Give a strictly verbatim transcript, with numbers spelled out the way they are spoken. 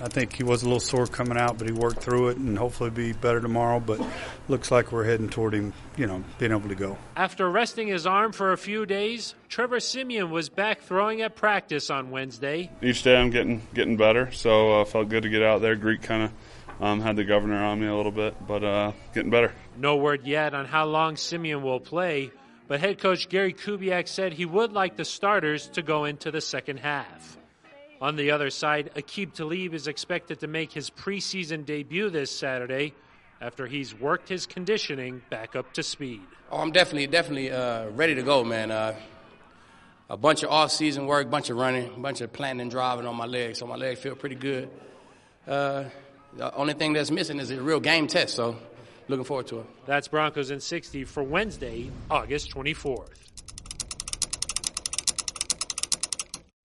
I think he was a little sore coming out, but he worked through it and hopefully be better tomorrow. But looks like we're heading toward him, you know, being able to go. After resting his arm for a few days, Trevor Siemian was back throwing at practice on Wednesday. Each day I'm getting getting better, so uh, felt good to get out there. Greek kind of um, had the governor on me a little bit, but uh, getting better. No word yet on how long Siemian will play, but head coach Gary Kubiak said he would like the starters to go into the second half. On the other side, Aqib Talib is expected to make his preseason debut this Saturday after he's worked his conditioning back up to speed. Oh, I'm definitely, definitely uh, ready to go, man. Uh, a bunch of off-season work, bunch of running, a bunch of planting and driving on my legs, so my legs feel pretty good. Uh, the only thing that's missing is a real game test, so looking forward to it. That's Broncos in sixty for Wednesday, August twenty-fourth.